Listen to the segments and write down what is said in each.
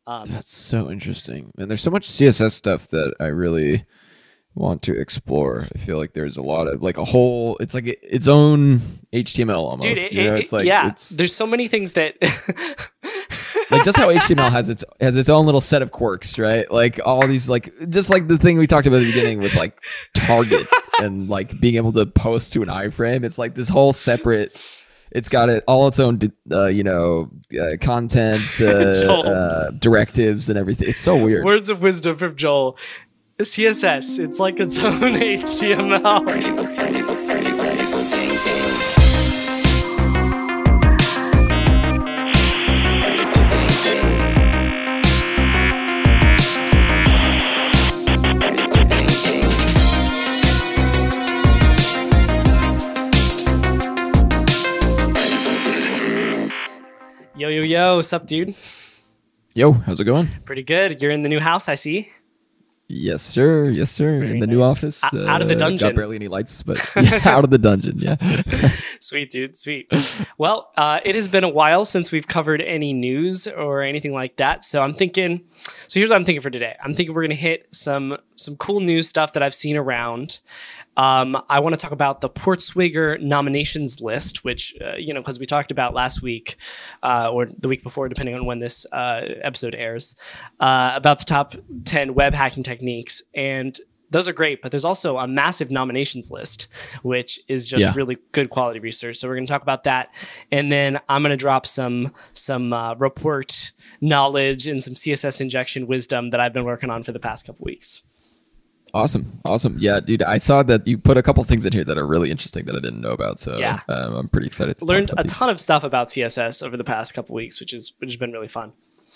That's so interesting. And there's so much CSS stuff that I really want to explore. I feel like there's a lot of like a whole, it's like its own HTML almost. Dude, it's like, yeah, it's there's so many things that like just how HTML has its own little set of quirks, right? Like all these, like just like the thing we talked about at the beginning with like Target and like being able to post to an iframe. It's like this whole separate. It's got all its own, content, directives, and everything. It's so weird. Words of wisdom from Joel. CSS, it's like its own HTML. Yo, what's up, dude? Yo, how's it going? Pretty good. You're in the new house, I see. Yes, sir. Yes, sir. Very in the nice. new office. Out of the dungeon. Got barely any lights, but yeah, out of the dungeon, yeah. Sweet, dude. Sweet. Well, it has been a while since we've covered any news or anything like that. So here's what I'm thinking for today. I'm thinking we're going to hit some cool news stuff that I've seen around. I want to talk about the Portswigger nominations list, which, because we talked about last week or the week before, depending on when this episode airs, about the top 10 web hacking techniques. And those are great, but there's also a massive nominations list, which is just really good quality research. So we're going to talk about that. And then I'm going to drop some report knowledge and some CSS injection wisdom that I've been working on for the past couple weeks. Awesome. Yeah, dude, I saw that you put a couple things in here that are really interesting that I didn't know about. So yeah. I'm pretty excited to learned talk about a these. ton of stuff about CSS over the past couple weeks, which has been really fun.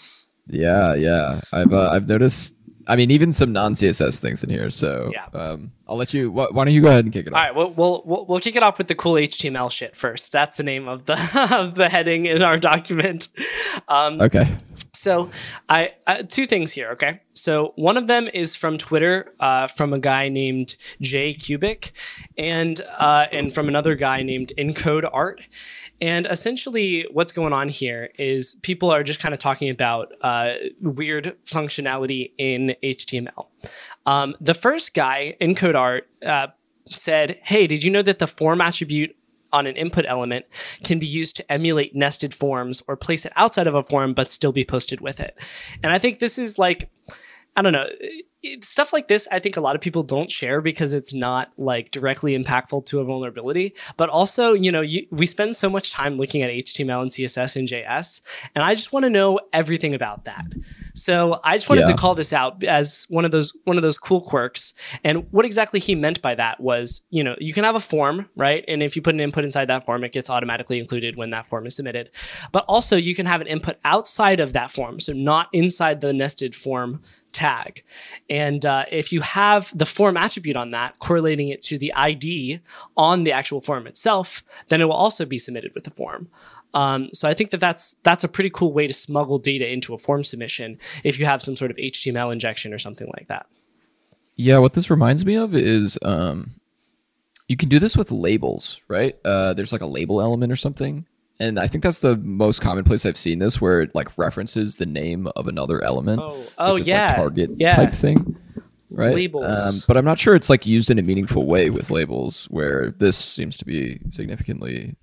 Yeah. I've noticed, I mean, even some non-CSS things in here. So yeah. I'll let you, why don't you go ahead and kick it off? All right, we'll kick it off with the cool HTML shit first. That's the name of the of the heading in our document. Okay. So I two things here, okay? So one of them is from Twitter, from a guy named Jay Cubic, and from another guy named Encode Art. And essentially what's going on here is people are just kind of talking about weird functionality in HTML. The first guy, Encode Art, said, hey, did you know that the form attribute on an input element can be used to emulate nested forms or place it outside of a form but still be posted with it? And I think this is like, I don't know, stuff like this, I think a lot of people don't share because it's not like directly impactful to a vulnerability. But also, we spend so much time looking at HTML and CSS and JS, and I just want to know everything about that. So I just wanted to call this out as one of those cool quirks. And what exactly he meant by that was, you can have a form, right? And if you put an input inside that form, it gets automatically included when that form is submitted. But also you can have an input outside of that form, so not inside the nested form tag. And if you have the form attribute on that, correlating it to the ID on the actual form itself, then it will also be submitted with the form. So I think that's a pretty cool way to smuggle data into a form submission if you have some sort of HTML injection or something like that. Yeah, what this reminds me of is you can do this with labels, right? There's like a label element or something. And I think that's the most common place I've seen this, where it like references the name of another element. Oh, this, yeah. Like, target type thing, right? Labels. But I'm not sure it's like used in a meaningful way with labels, where this seems to be significantly.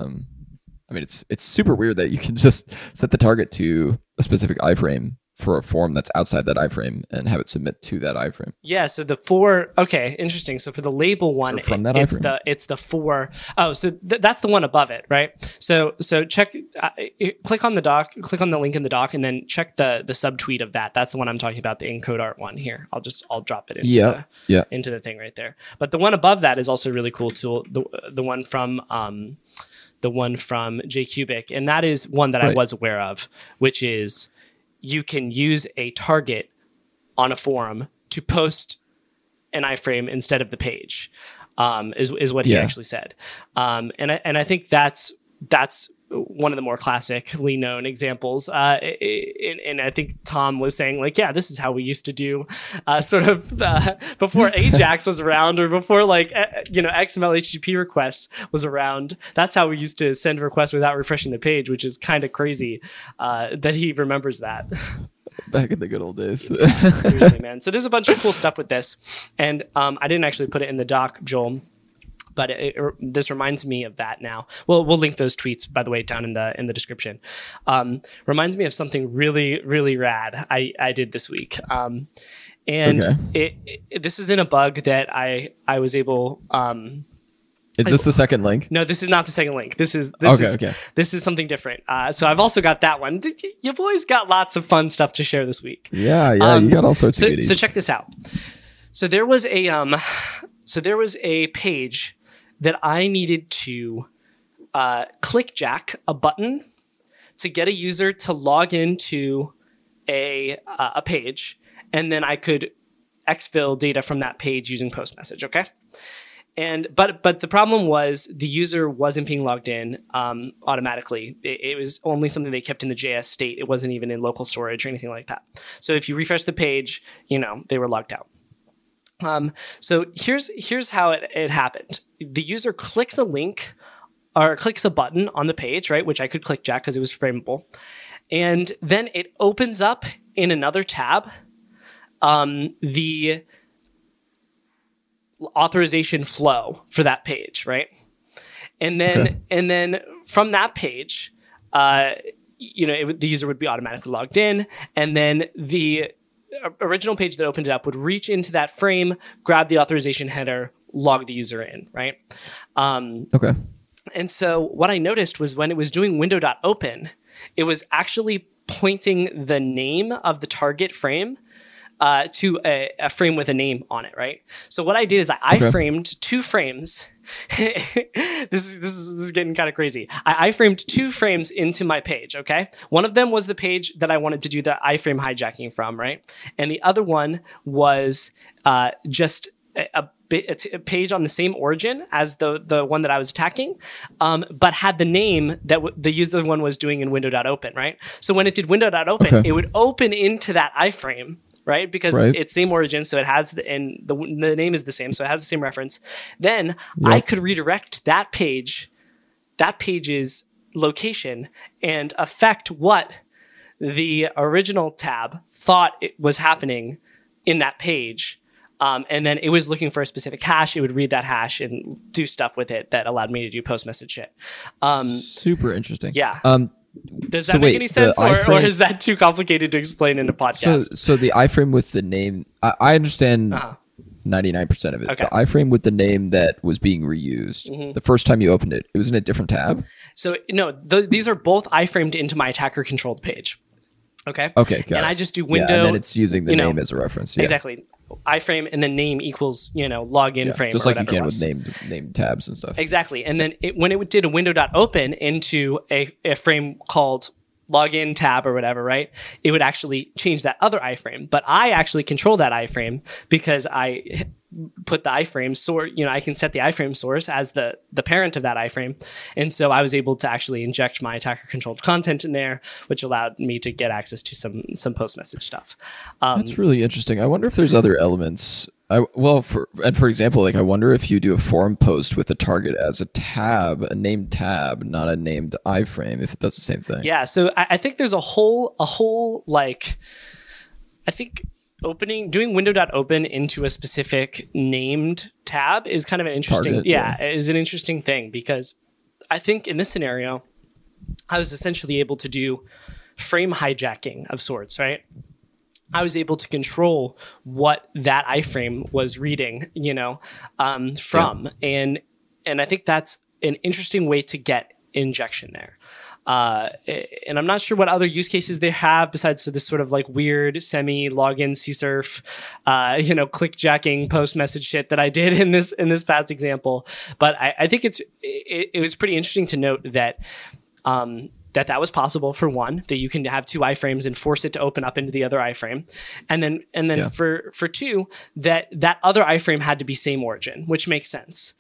I mean, it's super weird that you can just set the target to a specific iframe for a form that's outside that iframe and have it submit to that iframe. Yeah, so okay, interesting. So for the label one, it's the for. Oh, so that's the one above it, right? So check, click on the doc, click on the link in the doc, and then check the subtweet of that. That's the one I'm talking about, the Encode Art one here. I'll drop it into into the thing right there. But the one above that is also really cool too. The one from Jay Cubic, and that is one that I was aware of, which is you can use a target on a form to post an iframe instead of the page, is what he actually said. And I think that's one of the more classically known examples. And I think Tom was saying like, yeah, this is how we used to do before Ajax was around, or before like, XML HTTP requests was around. That's how we used to send requests without refreshing the page, which is kind of crazy that he remembers that. Back in the good old days. Seriously, man. So there's a bunch of cool stuff with this, and I didn't actually put it in the doc, Joel, but this reminds me of that now. Well, we'll link those tweets, by the way, down in the description. Reminds me of something really, really rad I did this week. And this is in a bug that I was able. Is this the second link? No, this is not the second link. This is something different. So I've also got that one. You boys got lots of fun stuff to share this week. Yeah, you got all sorts of goodies. So check this out. So there was a page that I needed to clickjack a button to get a user to log into a page, and then I could exfil data from that page using post message. Okay. But the problem was the user wasn't being logged in automatically. It was only something they kept in the JS state. It wasn't even in local storage or anything like that. So if you refresh the page, they were logged out. So here's how it happened. The user clicks a link or clicks a button on the page, right? Which I could click jack because it was frameable. And then it opens up in another tab the authorization flow for that page, right? And then from that page, the user would be automatically logged in, and then the original page that opened it up would reach into that frame, grab the authorization header, log the user in, right? Okay. And so what I noticed was when it was doing window.open, it was actually pointing the name of the target frame to a frame with a name on it, right? So what I did is I iframed 2 frames. This is getting kind of crazy. I iframed 2 frames into my page, okay? One of them was the page that I wanted to do the iframe hijacking from, right? And the other one was just a page on the same origin as the one that I was attacking, but had the name that the user one was doing in window.open, right? So when it did window.open, it would open into that iframe, right? Because it's same origin, so it has the name is the same, so it has the same reference. Then I could redirect that page's location and affect what the original tab thought it was happening in that page. And then it was looking for a specific hash. It would read that hash and do stuff with it that allowed me to do post message shit. Super interesting. Yeah. Does that make any sense, or is that too complicated to explain in a podcast? So the iframe with the name, I understand 99% of it. Okay. The iframe with the name that was being reused, the first time you opened it, it was in a different tab? So no, these are both iframed into my attacker controlled page. Okay. Okay. Got and it. I just do window. And then it's using the name as a reference. Yeah. Exactly. iframe and then name equals login frame, just or like you can with named tabs and stuff. Exactly. And then when it did a window.open into a frame called login tab or whatever, right? It would actually change that other iframe. But I actually control that iframe because I put the iframe source, I can set the iframe source as the parent of that iframe. And so I was able to actually inject my attacker controlled content in there, which allowed me to get access to some post message stuff. That's really interesting. I wonder if there's other elements. For example, I wonder if you do a forum post with a target as a tab, a named tab, not a named iframe, if it does the same thing. Yeah. So I think there's a whole doing window.open into a specific named tab is kind of an interesting, is an interesting thing, because I think in this scenario, I was essentially able to do frame hijacking of sorts, right? I was able to control what that iframe was reading, from. And I think that's an interesting way to get injection there. And I'm not sure what other use cases they have besides this sort of weird semi-login CSRF, clickjacking post message shit that I did in this past example. But I think it was pretty interesting to note that that was possible, for one, that you can have 2 iframes and force it to open up into the other iframe. And then for 2, that other iframe had to be same origin, which makes sense.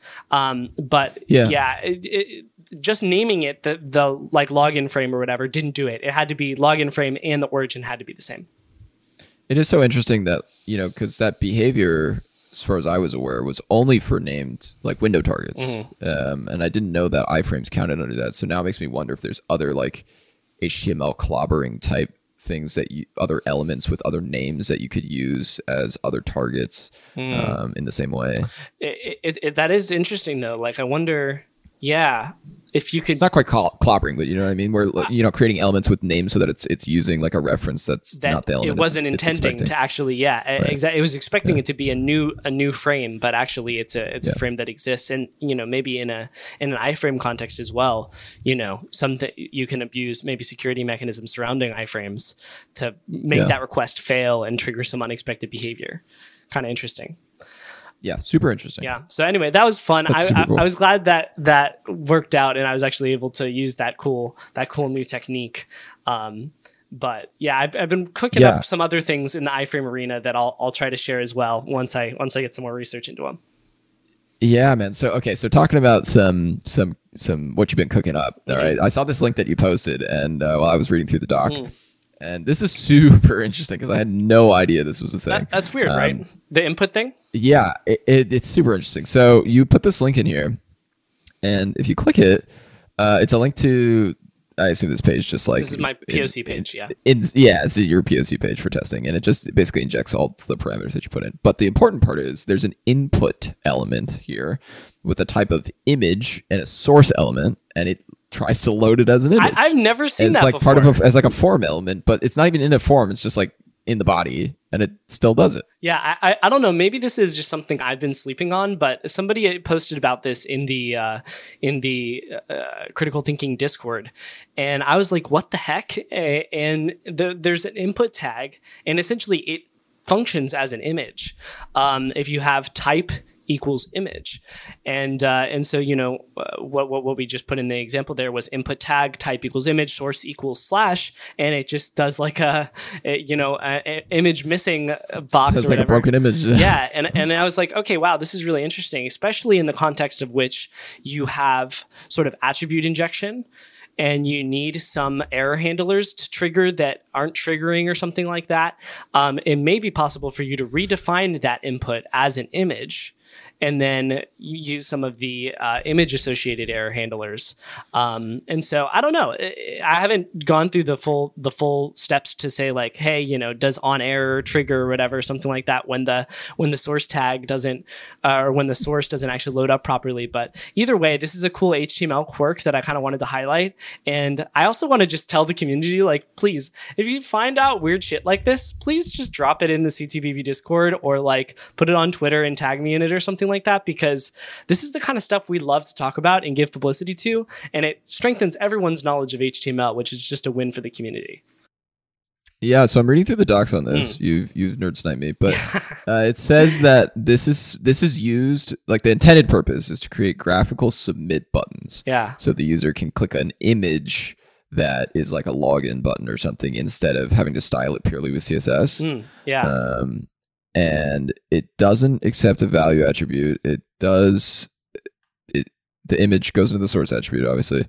Just naming it the login frame or whatever didn't do it. It had to be login frame and the origin had to be the same. It is so interesting that, because that behavior, as far as I was aware, was only for named window targets. And I didn't know that iframes counted under that. So now it makes me wonder if there's other HTML clobbering type things other elements with other names that you could use as other targets in the same way. That is interesting though. Like I wonder, yeah, if you could. It's not quite clobbering, but you know what I mean. We're creating elements with names so that it's using like a reference that's not the element. It wasn't intending to actually, exactly. It was expecting it to be a new frame, but actually it's a frame that exists, and maybe in an iframe context as well. Something you can abuse maybe security mechanisms surrounding iframes to make that request fail and trigger some unexpected behavior. Kind of interesting. Yeah, super interesting. Yeah. So anyway, that was fun. Cool. I was glad that worked out, and I was actually able to use that cool new technique. But yeah, I've been cooking up some other things in the iframe arena that I'll try to share as well once I get some more research into them. Yeah, man. So talking about some what you've been cooking up. All right, I saw this link that you posted, and while I was reading through the doc. And this is super interesting because I had no idea this was a thing. That's weird, right? The input thing? Yeah, it's super interesting. So you put this link in here, and if you click it, it's a link to, I assume this page just like... This is my POC page, yeah. It's your POC page for testing, and it just basically injects all the parameters that you put in. But the important part is there's an input element here with a type of image and a source element, and it tries to load it as an image. I've never seen that like before. Part of as like a form element, but it's not even in a form. It's just like in the body, and it still does it. Yeah, I don't know. Maybe this is just something I've been sleeping on, but somebody posted about this in the critical thinking Discord, and I was like, "What the heck?" And there's an input tag, and essentially it functions as an image. If you have type equals image, and so what we just put in the example there was input tag type equals image source equals / and it just does like a image missing box. It's or like a broken image. Yeah, and I was like, okay, wow, this is really interesting, especially in the context of which you have sort of attribute injection. And you need some error handlers to trigger that aren't triggering or something like that. It may be possible for you to redefine that input as an image and then use some of the image associated error handlers. And so I don't know. I haven't gone through the full steps to say like, hey, does on error trigger or whatever, something like that when the source tag doesn't or when the source doesn't actually load up properly. But either way, this is a cool HTML quirk that I kind of wanted to highlight. And I also want to just tell the community, like, please, if you find out weird shit like this, please just drop it in the CTBB Discord or like put it on Twitter and tag me in it or something like that, because this is the kind of stuff we love to talk about and give publicity to, and it strengthens everyone's knowledge of HTML, which is just a win for the community. Yeah, so I'm reading through the docs on this. You've nerd sniped me, but it says that this is used, like the intended purpose is to create graphical submit buttons. Yeah. So the user can click an image that is like a login button or something instead of having to style it purely with CSS. Yeah. And it doesn't accept a value attribute. It does. The image goes into the source attribute, obviously.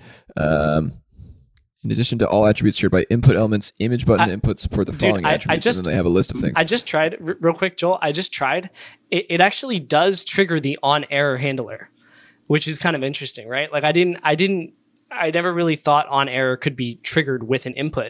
In addition to all attributes shared by input elements, image button input support the following attributes, and then they have a list of things. I just tried, real quick, Joel. I just tried. It actually does trigger the on error handler, which is kind of interesting, right? Like I never really thought on error could be triggered with an input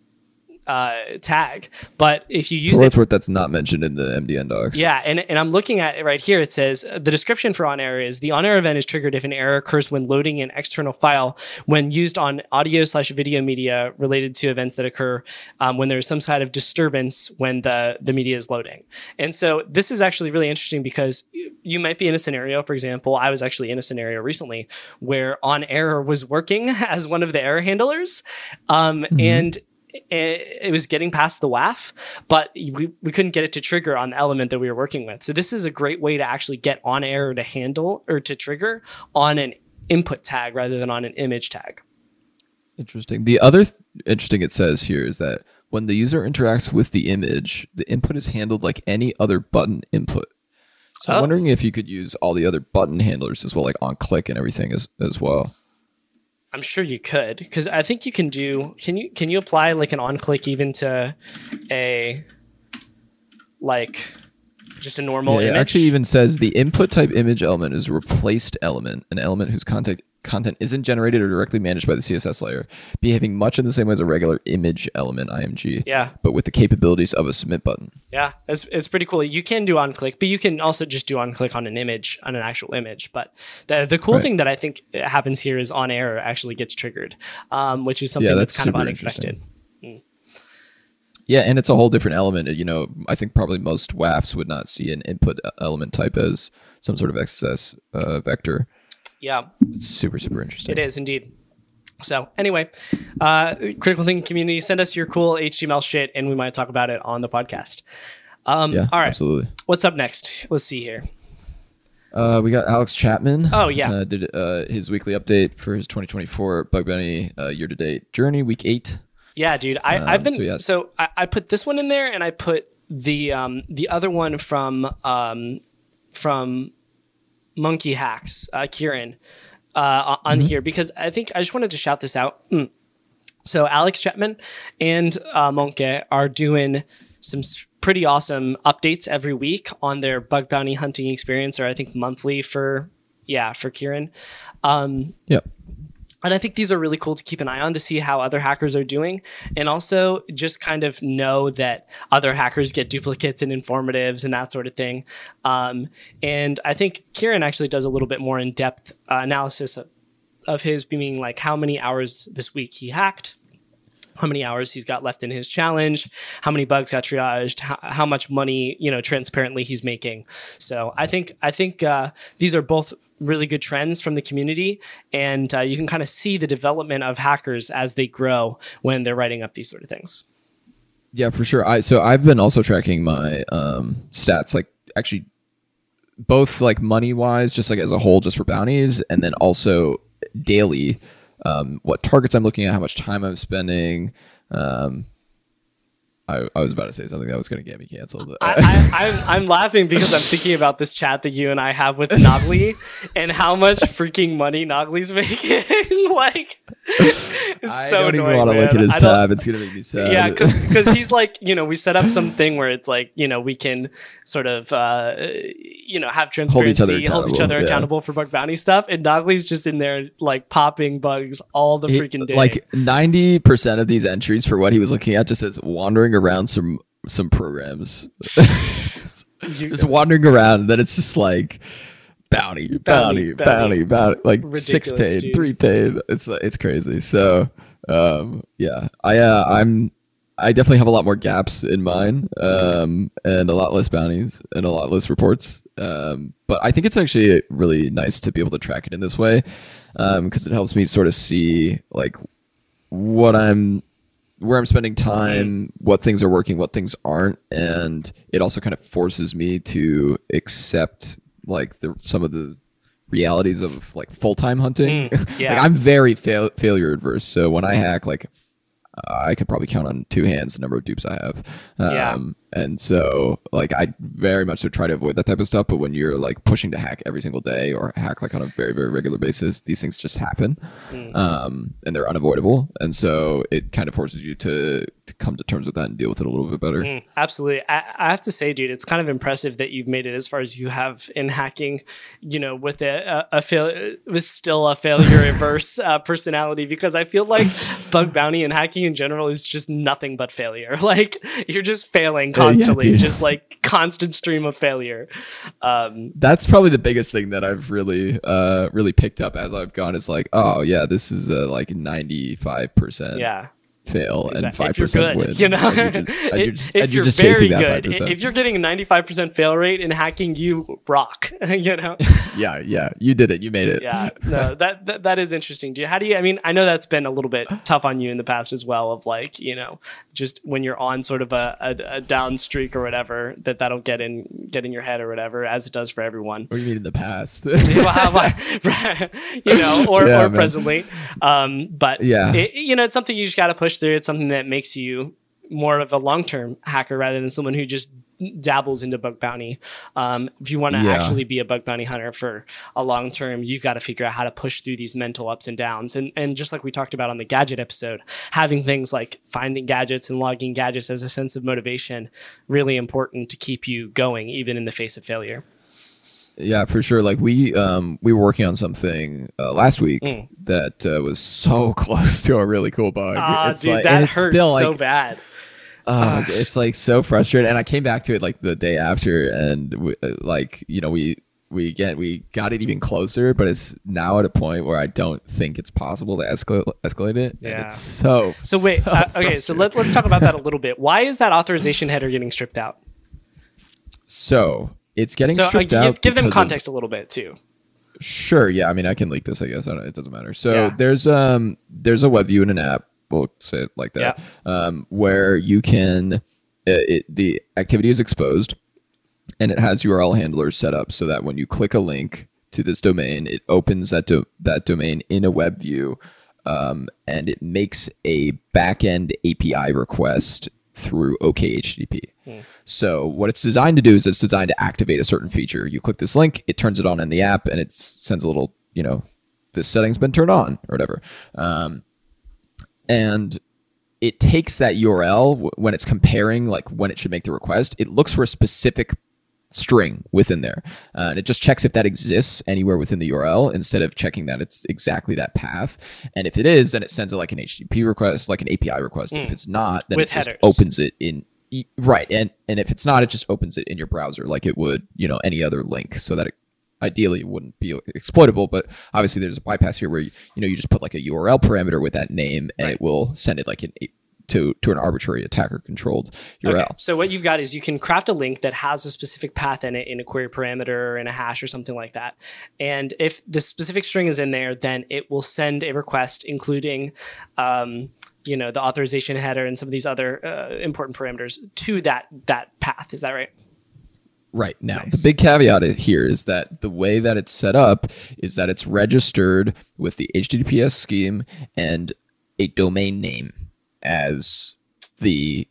tag, but if you use it, that's not mentioned in the MDN docs. Yeah, and I'm looking at it right here. It says the description for on error is the on error event is triggered if an error occurs when loading an external file when used on audio/video media related to events that occur when there's some kind of disturbance when the media is loading. And so this is actually really interesting because you might be in a scenario, for example, I was actually in a scenario recently where on error was working as one of the error handlers, and it was getting past the WAF, but we couldn't get it to trigger on the element that we were working with. So this is a great way to actually get on error to handle or to trigger on an input tag rather than on an image tag. Interesting. The other interesting it says here is that when the user interacts with the image, the input is handled like any other button input. So I'm wondering if you could use all the other button handlers as well, like on click and everything as well. I'm sure you could, because I think you can do. Can you apply like an on click even to a like just a normal image? It actually even says the input type image element is a replaced element, an element whose content content isn't generated or directly managed by the CSS layer, behaving much in the same way as a regular image element IMG, but with the capabilities of a submit button. Yeah, it's pretty cool. You can do on click, but you can also just do on click on an image, on an actual image. But the cool thing that I think happens here is on error actually gets triggered, which is something that's kind of unexpected. Yeah, and it's a whole different element. You know, I think probably most WAFs would not see an input element type as some sort of XSS vector. Yeah. It's super, super interesting. It is indeed. So anyway, Critical Thinking community, send us your cool HTML shit and we might talk about it on the podcast. All right. Absolutely. What's up next? Let's see here. We got Alex Chapman. Oh, yeah. Did his weekly update for his 2024 Bug Bounty year-to-date journey, week 8. Yeah, dude. I've been I put this one in there, and I put the other one from Monkey Hacks, Kieran, on here because I think I just wanted to shout this out. So Alex Chapman and Monkey are doing some pretty awesome updates every week on their bug bounty hunting experience, or I think monthly for Kieran. And I think these are really cool to keep an eye on to see how other hackers are doing. And also just kind of know that other hackers get duplicates and informatives and that sort of thing. And I think Kieran actually does a little bit more in-depth analysis of his, being like how many hours this week he hacked, how many hours he's got left in his challenge, how many bugs got triaged, how much money, transparently he's making. So I think these are both really good trends from the community, and you can kind of see the development of hackers as they grow when they're writing up these sort of things. Yeah, for sure. I've been also tracking my stats, like actually both like money wise, just like as a whole, just for bounties, and then also daily. What targets I'm looking at, how much time I'm spending. I was about to say something that was going to get me canceled. I'm laughing because I'm thinking about this chat that you and I have with Nogly and how much freaking money Nogly's making. Like, I don't even want to look at his tab. It's going to make me sad. Yeah, because he's like, we set up something where it's like, we can sort of, have transparency, hold each other accountable for bug bounty stuff. And Nogly's just in there like popping bugs all the freaking day. Like 90% of these entries for what he was looking at just says wandering around some programs. just wandering around. Then it's just like bounty, like ridiculous, 6 paid, dude. 3 paid. It's crazy. So I definitely have a lot more gaps in mine, and a lot less bounties and a lot less reports. But I think it's actually really nice to be able to track it in this way, because it helps me sort of see like where I'm spending time, what things are working, what things aren't, and it also kind of forces me to accept like some of the realities of like full-time hunting. Like I'm very failure adverse, so when I hack, like I could probably count on 2 hands the number of dupes I have. And so like I very much would try to avoid that type of stuff. But when you're like pushing to hack every single day or hack like on a very, very regular basis, these things just happen. And they're unavoidable. And so it kind of forces you to come to terms with that and deal with it a little bit better. Absolutely. I have to say, dude, it's kind of impressive that you've made it as far as you have in hacking, with with still a failure averse personality, because I feel like bug bounty and hacking in general is just nothing but failure. Like you're just failing constantly, just like constant stream of failure. That's probably the biggest thing that I've really picked up as I've gone, is like, oh yeah, this is like 95% fail and 5% win. If you're very good, if you're getting a 95% fail rate in hacking, you rock. Yeah, you did it. You made it. Yeah, no, that is interesting. How do you? I mean, I know that's been a little bit tough on you in the past as well. Of like, just when you're on sort of a down streak or whatever, that'll get in your head or whatever, as it does for everyone. What do you mean in the past? or presently. But it's something you just got to push through. It's something that makes you more of a long-term hacker rather than someone who just dabbles into bug bounty. If you want to actually be a bug bounty hunter for a long term, you've got to figure out how to push through these mental ups and downs. And just like we talked about on the gadget episode, having things like finding gadgets and logging gadgets as a sense of motivation, really important to keep you going even in the face of failure. Yeah, for sure. Like we were working on something last week that was so close to a really cool bug. Dude, like, that it's hurt still, so like, bad. it's like so frustrating. And I came back to it like the day after, and we got it even closer, but it's now at a point where I don't think it's possible to escalate it. Yeah. And it's so wait, so okay, so let's talk about that a little bit. Why is that authorization header getting stripped out? So it's getting stripped out. Give them because context a little bit too. Sure. Yeah. I mean, I can leak this, I guess. It doesn't matter. So Yeah. there's a web view in an app. We'll say it like that. Where you can, the activity is exposed, and it has URL handlers set up so that when you click a link to this domain, it opens that domain in a web view, and it makes a backend API request through OKHTTP. So what it's designed to do is it's designed to activate a certain feature. You click this link, it turns it on in the app, and it sends a little, this setting's been turned on or whatever. And it takes that URL when it's comparing, like when it should make the request, it looks for a specific string within there. And it just checks if that exists anywhere within the URL instead of checking that it's exactly that path. And if it is, then it sends it like an HTTP request, like an API request. If it's not, then With it just headers. opens it in. Right. And if it's not, it just opens it in your browser like it would, any other link, so that it ideally wouldn't be exploitable. But obviously there's a bypass here where, you just put like a URL parameter with that name, and it will send it like to an arbitrary attacker controlled URL. Okay. So what you've got is you can craft a link that has a specific path in it, in a query parameter, in a hash or something like that. And if the specific string is in there, then it will send a request including the authorization header and some of these other important parameters to that path. Is that right? Right. Now, Nice. the big caveat here is that the way that it's set up is that it's registered with the HTTPS scheme and a domain name as the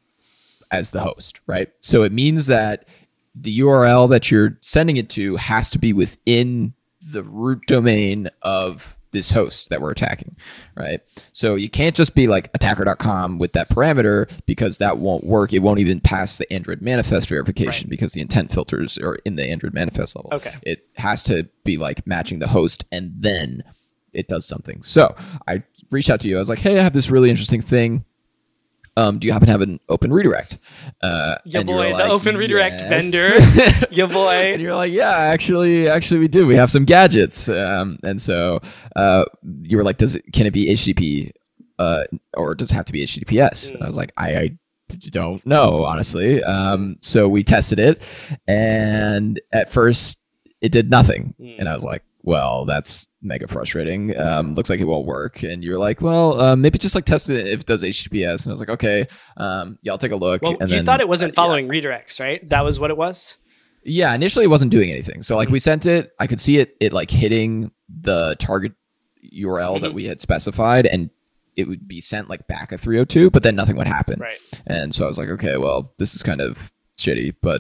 host, right? So it means that the URL that you're sending it to has to be within the root domain of this host that we're attacking, right? So you can't just be like attacker.com with that parameter, because that won't work. It won't even pass the Android manifest verification, because the intent filters are in the Android manifest level. Okay. It has to be like matching the host, and then it does something. So I reached out to you. I was like, hey, I have this really interesting thing. Do you happen to have an open redirect? Your and boy, you're the like, open redirect "Yes." vendor. Your boy. And you're like, yeah, actually we do. We have some gadgets. And so you were like, can it be HTTP or does it have to be HTTPS? And I was like, I don't know, honestly. So we tested it, and at first it did nothing. And I was like, well, that's mega frustrating. Looks like it won't work. And you're like, well, maybe just like test it if it does HTTPS. And I was like, okay, yeah, I'll take a look. Well, and you then, thought it wasn't following redirects, right? That was what it was? Yeah, initially it wasn't doing anything. So like we sent it, I could see it like hitting the target URL that we had specified, and it would be sent like back a 302, but then nothing would happen. Right. And so I was like, okay, well, this is kind of shitty, but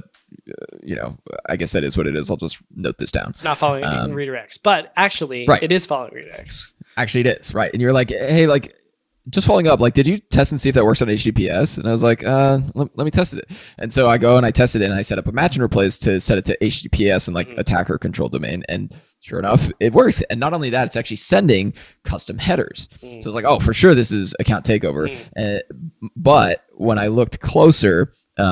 I guess that is what it is. I'll just note this down. It's not following redirects, but actually Right. it is following redirects. Actually, it is, right? And you're like, hey, like, just following up, like, did you test and see if that works on HTTPS? And I was like, let me test it. And so I go and I tested it, and I set up a match and replace to set it to HTTPS and like attacker control domain. And sure enough, it works. And not only that, it's actually sending custom headers. So it's like, oh, for sure, this is account takeover. But when I looked closer,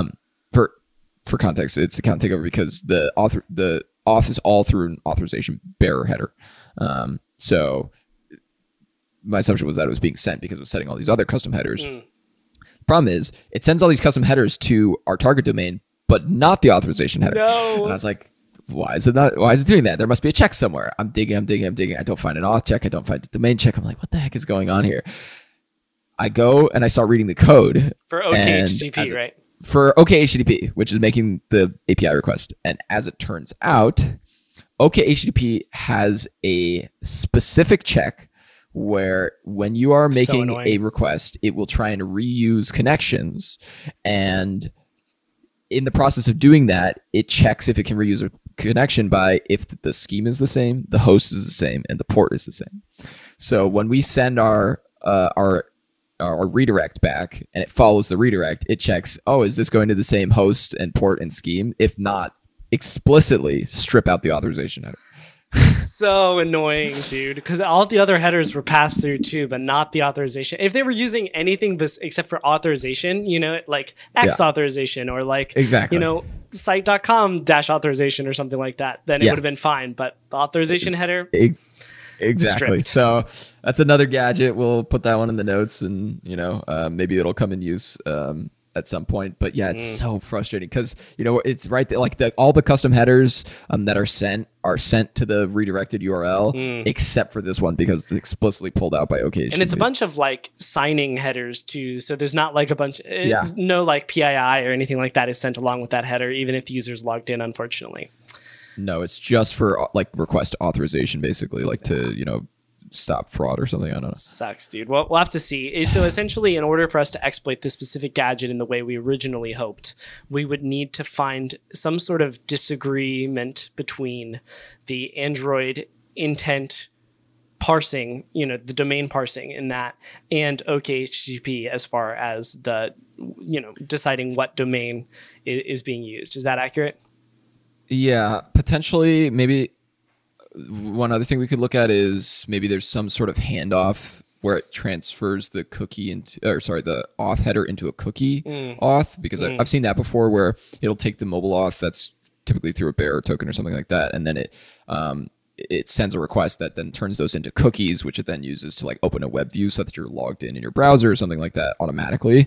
for context, it's account takeover because the auth is all through an authorization bearer header. So my assumption was that it was being sent because it was setting all these other custom headers. The problem is it sends all these custom headers to our target domain, but not the authorization header. No. And I was like, why is it doing that? There must be a check somewhere. I'm digging. I don't find an auth check. I don't find a domain check. I'm like, what the heck is going on here? I go and I start reading the code. For OKHTTP, right? For OKHTTP, which is making the API request. And as it turns out, OKHTTP has a specific check where when you are making a request, it will try and reuse connections. And in the process of doing that, it checks if it can reuse a connection by if the scheme is the same, the host is the same, and the port is the same. So when we send our redirect back and it follows the redirect, it checks, oh, is this going to the same host and port and scheme? If not, explicitly strip out the authorization header. So annoying, dude, because all the other headers were passed through too, but not the authorization. If they were using anything except for authorization, like X authorization or like, exactly, site.com -authorization or something like that, then it would have been fine. But the authorization header, exactly. stripped. So that's another gadget. We'll put that one in the notes, and maybe it'll come in use at some point. But yeah, it's so frustrating because it's right there, like all the custom headers that are sent to the redirected URL except for this one because it's explicitly pulled out by OKHTTP. And it's a bunch of like signing headers too, so there's not like a bunch no like PII or anything like that is sent along with that header, even if the user's logged in, unfortunately. No, it's just for like request authorization, basically, like to stop fraud or something. I don't know. Sucks, dude. Well, we'll have to see. So essentially, in order for us to exploit this specific gadget in the way we originally hoped, we would need to find some sort of disagreement between the Android intent parsing, the domain parsing in that, and OKHTTP as far as the, deciding what domain is being used. Is that accurate? Yeah, potentially. Maybe one other thing we could look at is maybe there's some sort of handoff where it transfers the the auth header into a cookie auth, because I've seen that before where it'll take the mobile auth that's typically through a bearer token or something like that, and then it sends a request that then turns those into cookies, which it then uses to like open a web view so that you're logged in your browser or something like that automatically.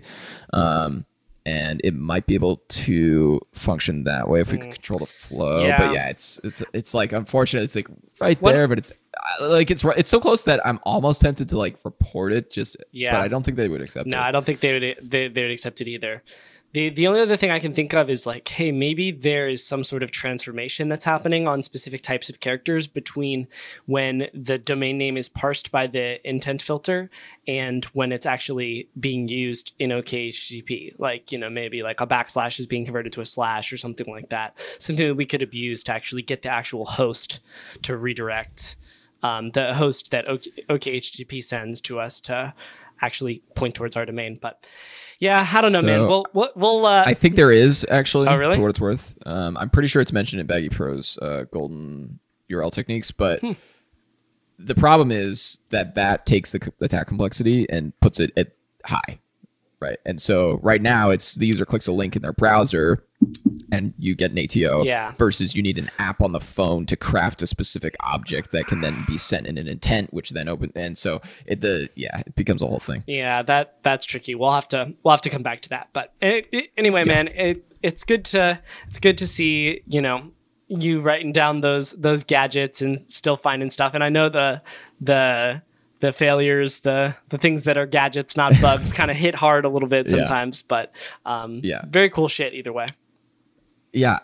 And it might be able to function that way if we could control the flow. Yeah. But yeah, it's like, unfortunate. It's like right there, but it's so close that I'm almost tempted to like report it. But I don't think they would accept it. No, I don't think they would accept it either. The only other thing I can think of is like, hey, maybe there is some sort of transformation that's happening on specific types of characters between when the domain name is parsed by the intent filter and when it's actually being used in OKHTTP. Like, maybe like a backslash is being converted to a slash or something like that. Something that we could abuse to actually get the actual host to redirect the host that OKHTTP sends to us to actually point towards our domain. But yeah, I don't know, man. We'll I think there is actually. Oh, really? For what it's worth. I'm pretty sure it's mentioned in Baggy Pro's golden URL techniques, but the problem is that takes the attack complexity and puts it at high, right? And so right now it's the user clicks a link in their browser and you get an ATO versus you need an app on the phone to craft a specific object that can then be sent in an intent, which then opens. And so it becomes a whole thing. Yeah, that's tricky. We'll have to come back to that. But anyway, man, it's good to see, you writing down those gadgets and still finding stuff. And I know the failures, the things that are gadgets, not bugs, kind of hit hard a little bit sometimes, but very cool shit either way. Yeah.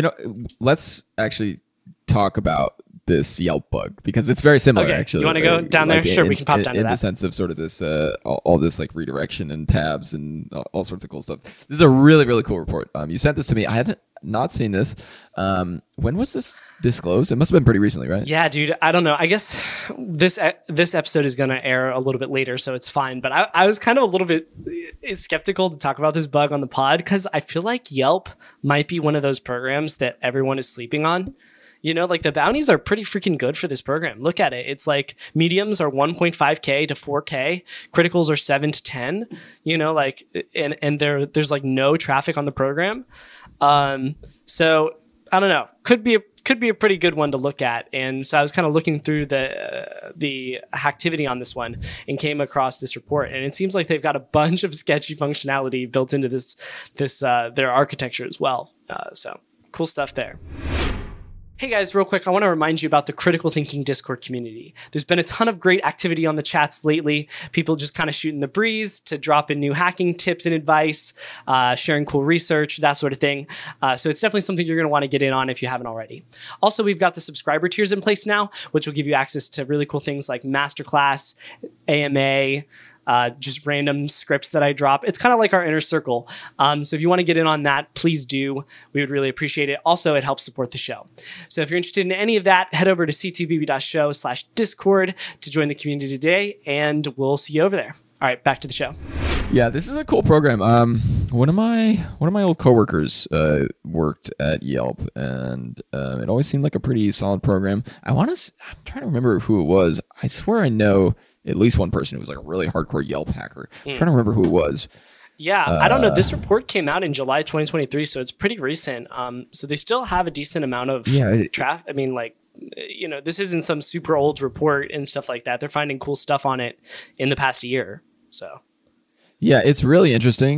Let's actually talk about this Yelp bug because it's very similar. Okay. Actually, you want to go down there? Sure, we can pop down to that. In the sense of sort of this, all this like redirection and tabs and all sorts of cool stuff. This is a really, really cool report. You sent this to me. I haven't not seen this. When was this disclosed? It must have been pretty recently, right? Yeah, dude. I don't know. I guess this episode is going to air a little bit later, so it's fine. But I was kind of a little bit skeptical to talk about this bug on the pod because I feel like Yelp might be one of those programs that everyone is sleeping on. Like the bounties are pretty freaking good for this program. Look at it. It's like mediums are 1.5K to 4K. Criticals are 7 to 10, and there's like no traffic on the program. So I don't know, could be a pretty good one to look at. And so I was kind of looking through the activity on this one and came across this report. And it seems like they've got a bunch of sketchy functionality built into this their architecture as well. So cool stuff there. Hey guys, real quick, I want to remind you about the Critical Thinking Discord community. There's been a ton of great activity on the chats lately. People just kind of shooting the breeze to drop in new hacking tips and advice, sharing cool research, that sort of thing. So it's definitely something you're going to want to get in on if you haven't already. Also, we've got the subscriber tiers in place now, which will give you access to really cool things like Masterclass, AMA, just random scripts that I drop. It's kind of like our inner circle. So if you want to get in on that, please do. We would really appreciate it. Also, it helps support the show. So if you're interested in any of that, head over to ctbb.show/discord to join the community today, and we'll see you over there. All right, back to the show. Yeah, this is a cool program. One of my old coworkers worked at Yelp, and it always seemed like a pretty solid program. I'm trying to remember who it was. I swear I know at least one person who was like a really hardcore Yelp hacker. I'm trying to remember who it was. Yeah, I don't know. This report came out in July 2023, so it's pretty recent. So they still have a decent amount of traffic. I mean, like, you know, this isn't some super old report and stuff like that. They're finding cool stuff on it in the past year. So, yeah, it's really interesting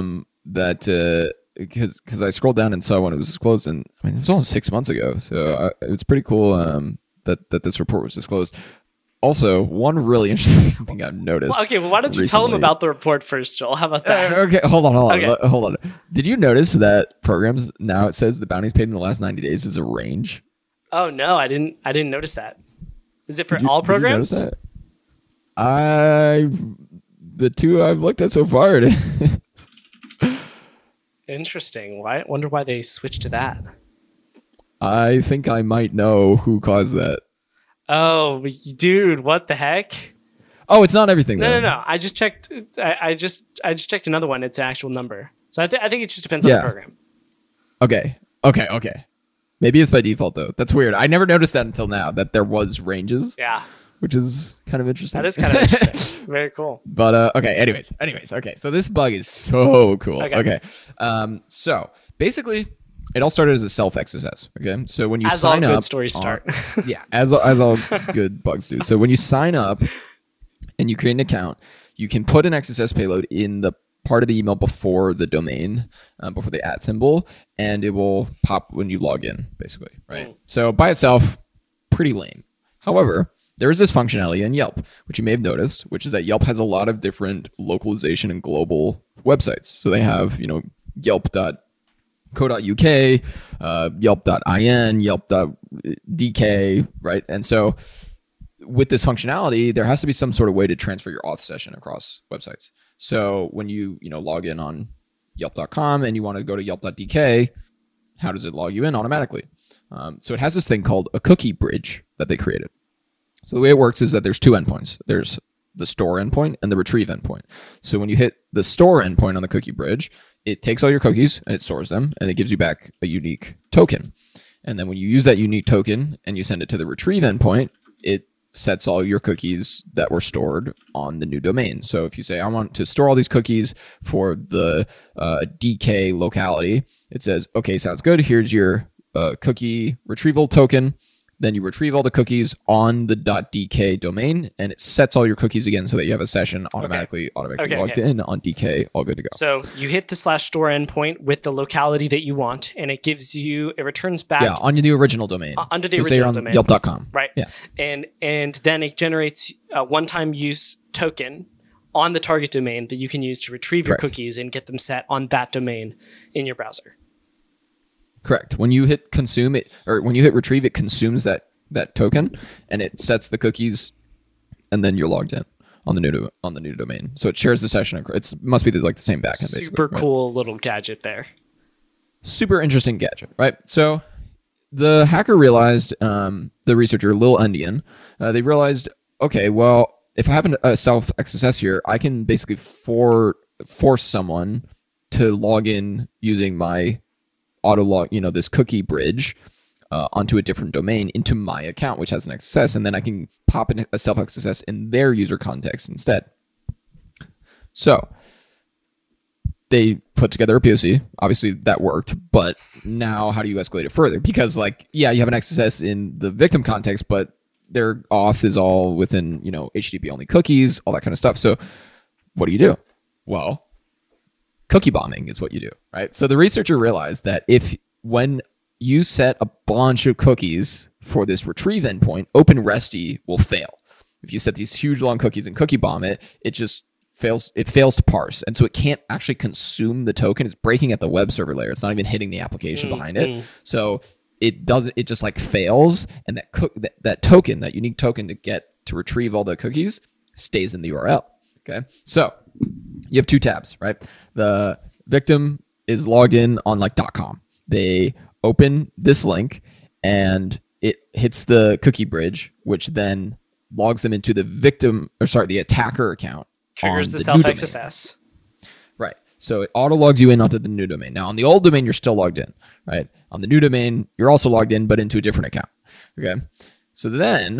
that because I scrolled down and saw when it was disclosed, and I mean, it was almost 6 months ago. So it's pretty cool that this report was disclosed. Also, one really interesting thing I've noticed. Well, okay, well, why don't you tell them about the report first, Joel? How about that? Okay, hold on. Did you notice that programs now it says the bounties paid in the last 90 days is a range? Oh no, I didn't notice that. Is it for all programs? Did you notice that? The two I've looked at so far, it is. Interesting. Why? Wonder why they switched to that. I think I might know who caused that. Oh, dude, what the heck? Oh, it's not everything. Though. No. I just checked. I just checked another one. It's an actual number. So I think it just depends on the program. Okay. Maybe it's by default though. That's weird. I never noticed that until now that there was ranges. Yeah. Which is kind of interesting. That is kind of interesting. Very cool. But okay. Anyways. Okay. So this bug is so cool. Okay. So basically, it all started as a self-XSS. Okay. So when you sign up, all good stories start. Yeah. As all good bugs do. So when you sign up and you create an account, you can put an XSS payload in the part of the email before the domain, before the @ symbol, and it will pop when you log in, basically, right? So by itself, pretty lame. However, there is this functionality in Yelp, which you may have noticed, which is that Yelp has a lot of different localization and global websites. So they have, Yelp.co.uk, Yelp.in, Yelp.dk, right? And so with this functionality, there has to be some sort of way to transfer your auth session across websites. So when you log in on Yelp.com and you want to go to Yelp.dk, how does it log you in automatically? So it has this thing called a cookie bridge that they created. So the way it works is that there's two endpoints. There's the store endpoint and the retrieve endpoint. So when you hit the store endpoint on the cookie bridge, it takes all your cookies and it stores them and it gives you back a unique token. And then when you use that unique token and you send it to the retrieve endpoint, it sets all your cookies that were stored on the new domain. So if you say, I want to store all these cookies for the DK locality, it says, okay, sounds good. Here's your cookie retrieval token. Then you retrieve all the cookies on the .dk domain, and it sets all your cookies again so that you have a session automatically logged in on DK, all good to go. So you hit the /store endpoint with the locality that you want, and it returns back on the original domain. Under the original domain. Yelp.com. Right. Yeah. And then it generates a one-time use token on the target domain that you can use to retrieve your cookies and get them set on that domain in your browser. Correct. When you hit consume it, or when you hit retrieve, it consumes that token and it sets the cookies, and then you're logged in on the new domain. So it shares the session. It must be the same backend. Super cool little gadget there. Super interesting gadget, right? So the hacker realized, the researcher Lil Endian, they realized, okay, well, if I have a self XSS here, I can basically force someone to log in using my auto log, this cookie bridge onto a different domain into my account, which has an XSS, and then I can pop in a self XSS in their user context instead. So they put together a POC. Obviously that worked, but now how do you escalate it further? Because you have an XSS in the victim context, but their auth is all within, HTTP only cookies, all that kind of stuff. So what do you do? Well, cookie bombing is what you do, right? So the researcher realized that when you set a bunch of cookies for this retrieve endpoint, OpenResty will fail. If you set these huge long cookies and cookie bomb it, it just fails. It fails to parse, and so it can't actually consume the token. It's breaking at the web server layer. It's not even hitting the application behind it. So it doesn't. It just fails, and that token, that unique token to retrieve all the cookies, stays in the URL. Okay, so you have two tabs, right? The victim is logged in on .com. They open this link and it hits the cookie bridge, which then logs them into the attacker account triggers on the new self domain. XSS. Right. So it auto logs you in onto the new domain. Now on the old domain, you're still logged in, right? On the new domain, you're also logged in, but into a different account. Okay. So then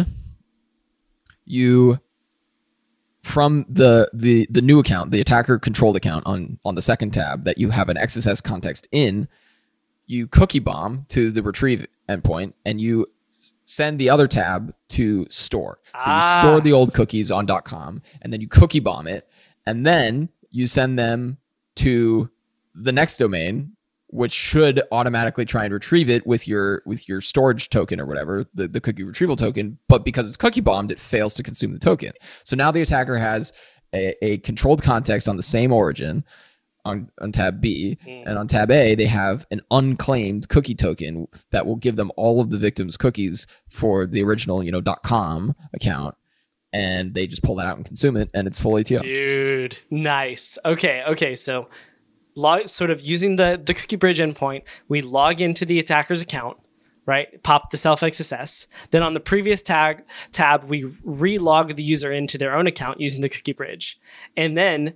you, from the new account, the attacker controlled account on the second tab that you have an XSS context in, you cookie bomb to the retrieve endpoint and you send the other tab to store. So you store the old cookies on .com and then you cookie bomb it and then you send them to the next domain, which should automatically try and retrieve it with your storage token or whatever, the cookie retrieval token. But because it's cookie bombed, it fails to consume the token. So now the attacker has a controlled context on the same origin on tab B, and on tab A, they have an unclaimed cookie token that will give them all of the victim's cookies for the original, .com account. And they just pull that out and consume it, and it's full ATO. Dude, nice. Okay. So, sort of using the cookie bridge endpoint, we log into the attacker's account, right? Pop the self XSS. Then on the previous tab, we relog the user into their own account using the cookie bridge, and then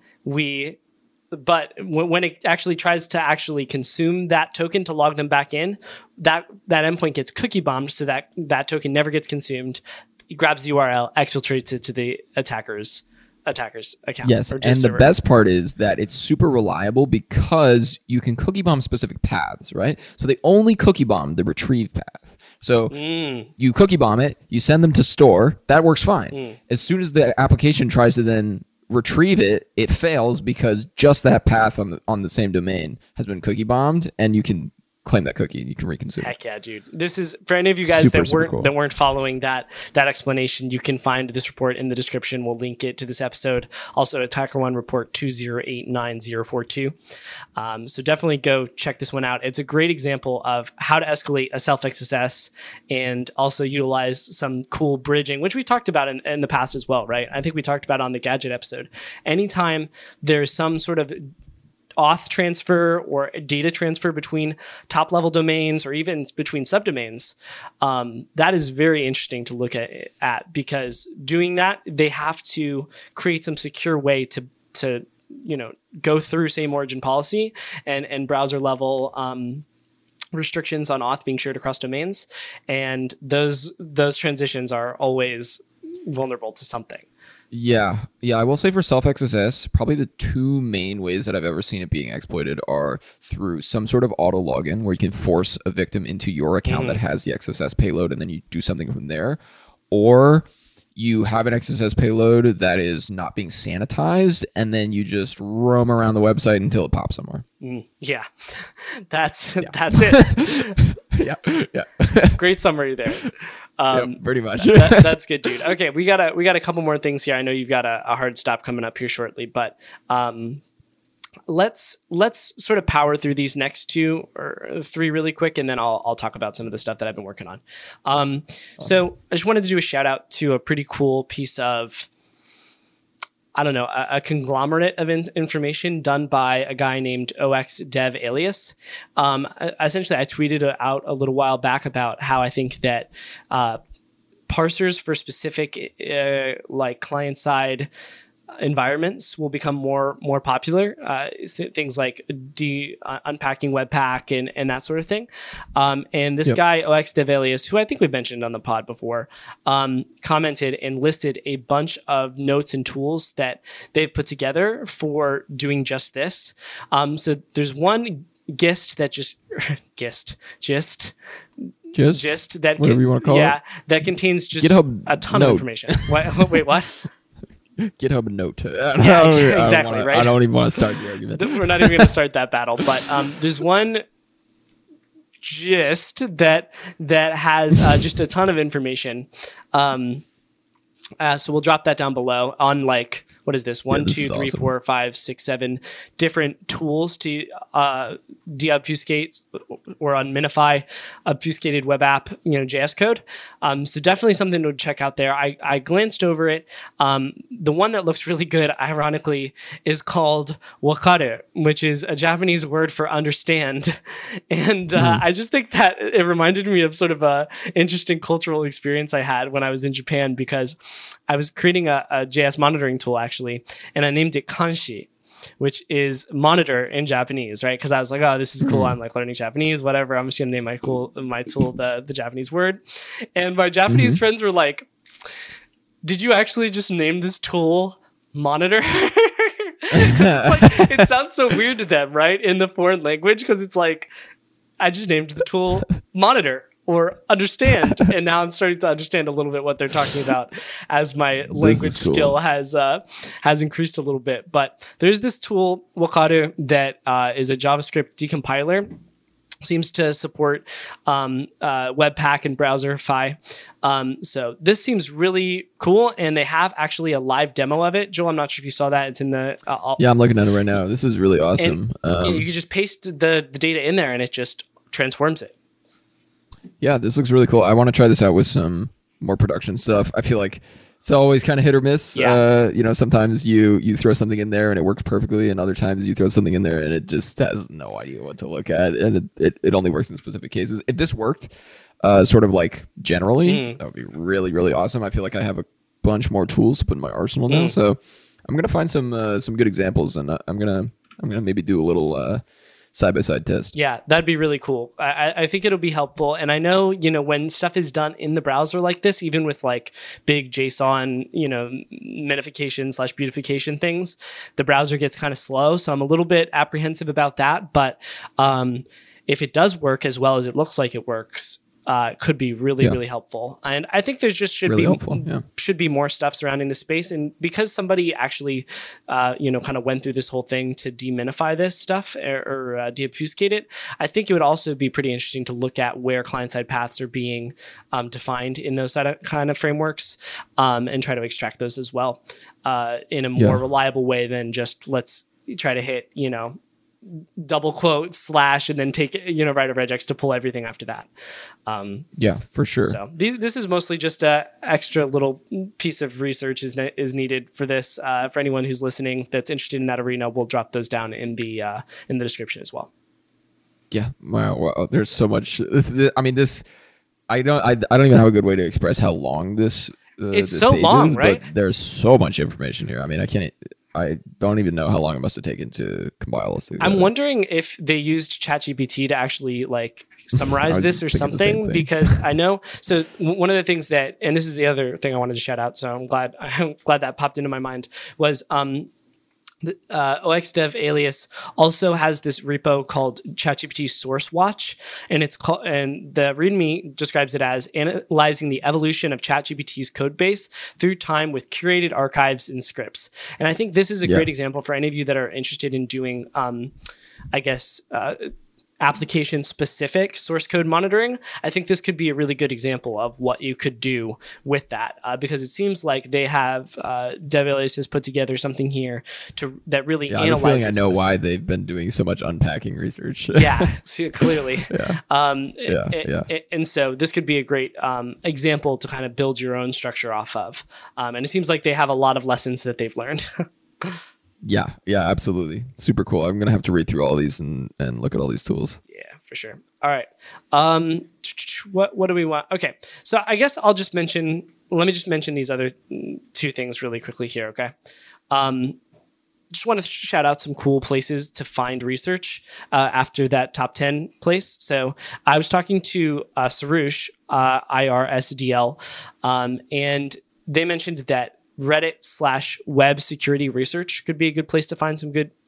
but when it actually tries to actually consume that token to log them back in, that endpoint gets cookie bombed so that token never gets consumed. It grabs the URL, exfiltrates it to the attacker's account. Yes, and the best part is that it's super reliable because you can cookie bomb specific paths, right? So they only cookie bomb the retrieve path. So you cookie bomb it, you send them to store, that works fine. As soon as the application tries to then retrieve it, it fails because just that path on the same domain has been cookie bombed, and you can claim that cookie and you can reconsume. Heck yeah, dude. This is for any of you guys Super cool. that weren't following that explanation. You can find this report in the description. We'll link it to this episode. Also, AttackerOne report 2089042. So definitely go check this one out. It's a great example of how to escalate a self XSS and also utilize some cool bridging, which we talked about in the past as well, right? I think we talked about on the gadget episode. Anytime there's some sort of auth transfer or data transfer between top level domains or even between subdomains, that is very interesting to look at because doing that, they have to create some secure way to go through same origin policy and browser level restrictions on auth being shared across domains, and those transitions are always vulnerable to something. Yeah, I will say for self XSS, probably the two main ways that I've ever seen it being exploited are through some sort of auto login where you can force a victim into your account that has the XSS payload and then you do something from there, or you have an XSS payload that is not being sanitized and then you just roam around the website until it pops somewhere. Yeah, that's it. Yeah. Great summary there. Pretty much. That's good, dude. Okay, we got a couple more things here. I know you've got a hard stop coming up here shortly, but let's sort of power through these next two or three really quick, and then I'll talk about some of the stuff that I've been working on. So I just wanted to do a shout out to a pretty cool piece of, I don't know, a conglomerate of information done by a guy named OXDevAlias. Essentially, I tweeted out a little while back about how I think that parsers for specific like client-side environments will become more popular. Things like unpacking Webpack and that sort of thing. And this guy, OXDevAlias, who I think we've mentioned on the pod before, commented and listed a bunch of notes and tools that they've put together for doing just this. So there's one gist that gist that whatever you want to call it. That contains just GitHub a ton note. of information. Wait, what? GitHub note. Exactly, right? I don't even want to start the argument. We're not even going to start that battle, but there's one gist that has just a ton of information. So we'll drop that down below on like, what is this? 1, 2, 3, 4, 5, 6, 7 different tools to deobfuscate or on Minify obfuscated web app, JS code. So definitely something to check out there. I glanced over it. The one that looks really good, ironically, is called wakaru, which is a Japanese word for understand. And I just think that it reminded me of sort of a interesting cultural experience I had when I was in Japan, because I was creating a JS monitoring tool, actually, and I named it Kanshi, which is monitor in Japanese, right? Because I was like, oh, this is cool. I'm like learning Japanese, whatever. I'm just gonna name my tool the Japanese word. And my Japanese friends were like, did you actually just name this tool monitor? It's like, it sounds so weird to them, right? In the foreign language, because it's like, I just named the tool monitor or understand. And now I'm starting to understand a little bit what they're talking about as my language skill has increased a little bit. But there's this tool, Wakaru, that is a JavaScript decompiler. Seems to support Webpack and Browserify. So this seems really cool. And they have actually a live demo of it. Joel, I'm not sure if you saw that. It's in the... yeah, I'm looking at it right now. This is really awesome. You can just paste the data in there and it just transforms it. Yeah, this looks really cool. I want to try this out with some more production stuff. I feel like it's always kind of hit or miss. Yeah. Sometimes you throw something in there and it works perfectly, and other times you throw something in there and it just has no idea what to look at, and it only works in specific cases. If this worked sort of like generally, that would be really, really awesome. I feel like I have a bunch more tools to put in my arsenal now, so I'm gonna find some good examples, and I'm gonna maybe do a little side-by-side test. Yeah, that'd be really cool. I think it'll be helpful. And I know, when stuff is done in the browser like this, even with like big JSON, minification / beautification things, the browser gets kind of slow. So I'm a little bit apprehensive about that. But if it does work as well as it looks like it works, could be really, really helpful. And I think there just should be more stuff surrounding the space. And because somebody actually, kind of went through this whole thing to deminify this stuff or deobfuscate it, I think it would also be pretty interesting to look at where client-side paths are being defined in those kind of frameworks, and try to extract those as well in a more reliable way than just let's try to hit, double quote / and then take write a regex to pull everything after that. Yeah, for sure. So this is mostly just a extra little piece of research is needed for this. For anyone who's listening that's interested in that arena, we'll drop those down in the description as well. Yeah, wow. There's so much. I mean, this. I don't even have a good way to express how long this. It's this so page long, is, right? But there's so much information here. I mean, I don't even know how long it must have taken to compile this together. I'm wondering if they used ChatGPT to actually like summarize this or something, because I know. So one of the things that, and this is the other thing I wanted to shout out, so I'm glad that popped into my mind, was OXDev Alias also has this repo called ChatGPT Source Watch, and the README describes it as analyzing the evolution of ChatGPT's code base through time with curated archives and scripts. And I think this is a great example for any of you that are interested in doing, application specific source code monitoring. I think this could be a really good example of what you could do with that, because it seems like they have DevAlias has put together something here that really analyzes. I'm feeling I know why they've been doing so much unpacking research. See, clearly. And so this could be a great example to kind of build your own structure off of. And it seems like they have a lot of lessons that they've learned. Yeah, absolutely. Super cool. I'm going to have to read through all these and look at all these tools. Yeah, for sure. All right. What do we want? Okay. So I guess let me just mention these other two things really quickly here. Okay. Just want to shout out some cool places to find research after that top 10 place. So I was talking to Sarush, IRSDL, and they mentioned that Reddit / web security research could be a good place to find some good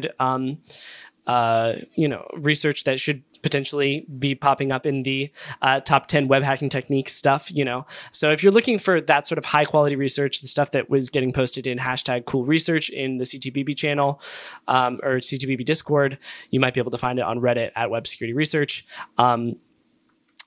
research that should potentially be popping up in the top 10 web hacking techniques stuff, So if you're looking for that sort of high quality research, the stuff that was getting posted in #coolresearch in the CTBB channel or CTBB Discord, you might be able to find it on Reddit at web security research.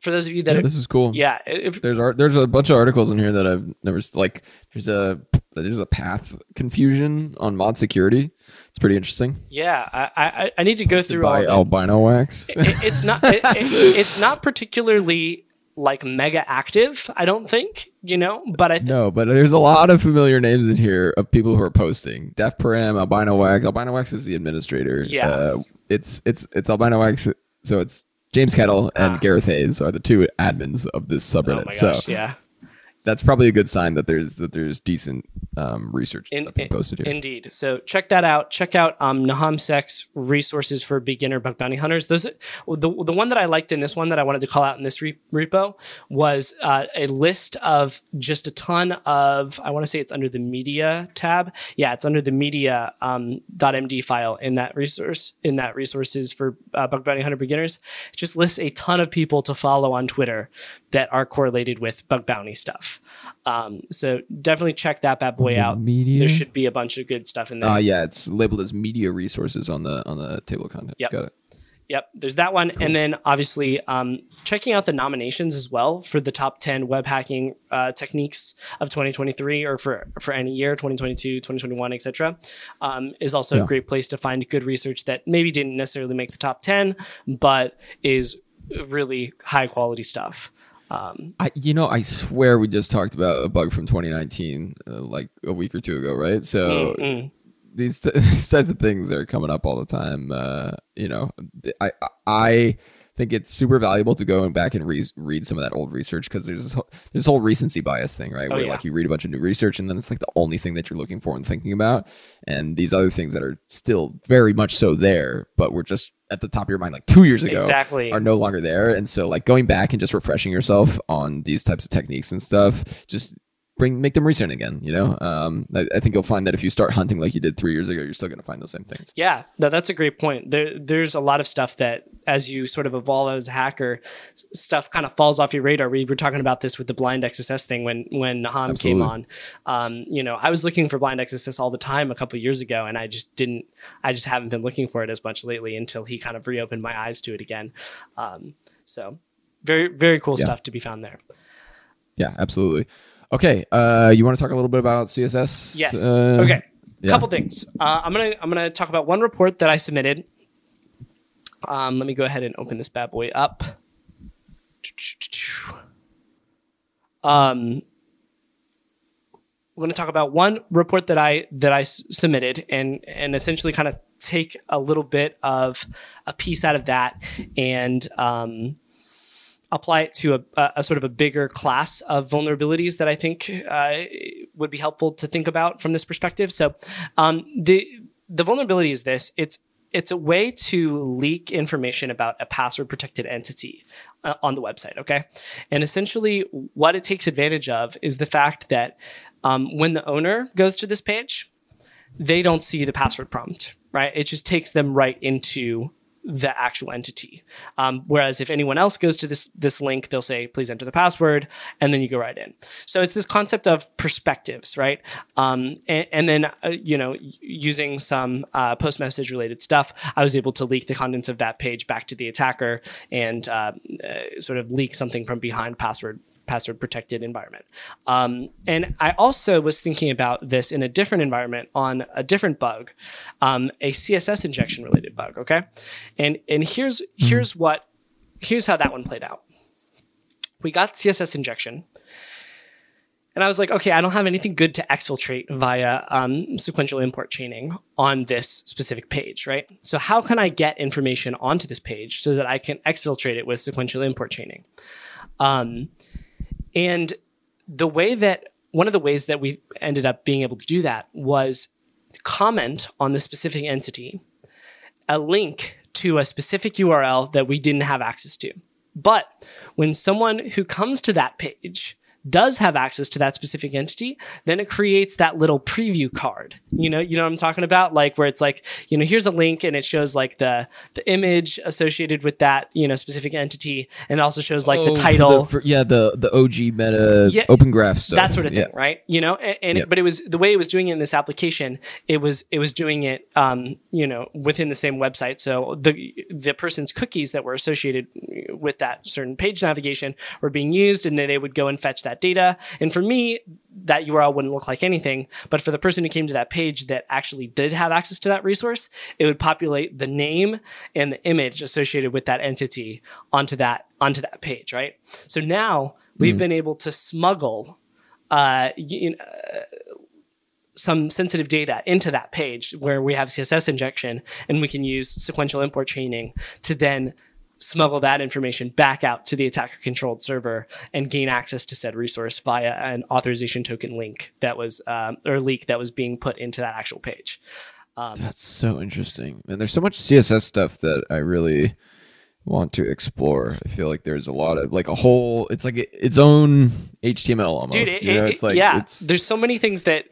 For those of you that this is cool. yeah, There's a bunch of articles in here that I've never like. There's a path confusion on mod security. It's pretty interesting. yeah, I need to go through all by of it. Albino Wax. It's not particularly like mega active, I don't think, but I think No, but there's a lot of familiar names in here of people who are posting. Def Param, Albino Wax. Albino Wax is the administrator. Yeah. It's Albino Wax. So it's James Kettle and Gareth Hayes are the two admins of this subreddit. oh my gosh, so yeah. that's probably a good sign that there's decent research and stuff being posted here. Indeed. So check that out. Check out Nahamsek's resources for beginner bug bounty hunters. The one that I liked in this one that I wanted to call out in this repo was a list of just a ton of, I want to say it's under the media tab. Yeah, it's under the media .md file in that resources for bug bounty hunter beginners. It just lists a ton of people to follow on Twitter that are correlated with bug bounty stuff. So definitely check that bad boy out. Media? There should be a bunch of good stuff in there. Yeah, it's labeled as media resources on the table of contents. Yep. Got it. Yep, there's that one. Cool. And then obviously checking out the nominations as well for the top 10 web hacking techniques of 2023 or for any year, 2022, 2021, etc. Is also a great place to find good research that maybe didn't necessarily make the top 10, but is really high quality stuff. I swear we just talked about a bug from 2019 like a week or two ago, right? So these types of things are coming up all the time. I think it's super valuable to go back and read some of that old research because there's this whole recency bias thing, right? Where like you read a bunch of new research and then it's like the only thing that you're looking for and thinking about, and these other things that are still very much so there, but we're just at the top of your mind like 2 years ago are no longer there. And so like going back and just refreshing yourself on these types of techniques and stuff, just make them recent again, I think you'll find that if you start hunting like you did 3 years ago, you're still going to find those same things. Yeah, no, that's a great point. There's a lot of stuff that as you sort of evolve as a hacker, stuff kind of falls off your radar. We were talking about this with the blind XSS thing when Naham came on. I was looking for blind XSS all the time a couple of years ago, and I just haven't been looking for it as much lately until he kind of reopened my eyes to it again. So very, very cool stuff to be found there. Yeah, absolutely. Okay, you want to talk a little bit about CSS? Yes. Okay. Couple things. I'm gonna talk about one report that I submitted. Let me go ahead and open this bad boy up. I'm going to talk about one report that I submitted and essentially kind of take a little bit of a piece out of that and apply it to a sort of a bigger class of vulnerabilities that I think would be helpful to think about from this perspective. So the vulnerability is this. It's a way to leak information about a password protected entity on the website, okay? And essentially what it takes advantage of is the fact that when the owner goes to this page, they don't see the password prompt, right? It just takes them right into the actual entity. Whereas if anyone else goes to this link, they'll say, please enter the password, and then you go right in. So it's this concept of perspectives, right? And then, using some post-message related stuff, I was able to leak the contents of that page back to the attacker and sort of leak something from behind password protected environment. And I also was thinking about this in a different environment on a different bug, a CSS injection related bug. Okay. And here's how that one played out. We got CSS injection and I was like, okay, I don't have anything good to exfiltrate via sequential import chaining on this specific page, right? So how can I get information onto this page so that I can exfiltrate it with sequential import chaining? And one of the ways that we ended up being able to do that was comment on the specific entity, a link to a specific URL that we didn't have access to. But when someone who comes to that page does have access to that specific entity, then it creates that little preview card. You know what I'm talking about? Like where it's like, here's a link and it shows like the image associated with that, specific entity. And it also shows like the title. The OG meta open graph stuff. That sort of thing, right? But it was the way it was doing it in this application, it was doing it, within the same website. So the person's cookies that were associated with that certain page navigation were being used, and then they would go and fetch that data. And for me, that URL wouldn't look like anything, but for the person who came to that page that actually did have access to that resource, it would populate the name and the image associated with that entity onto that page, right? So now we've been able to smuggle some sensitive data into that page where we have CSS injection, and we can use sequential import chaining to then smuggle that information back out to the attacker controlled server and gain access to said resource via an authorization token link that was or leak that was being put into that actual page. That's so interesting. And there's so much CSS stuff that I really want to explore. I feel like there's a lot of like it's like its own HTML almost. Dude, it's like there's so many things that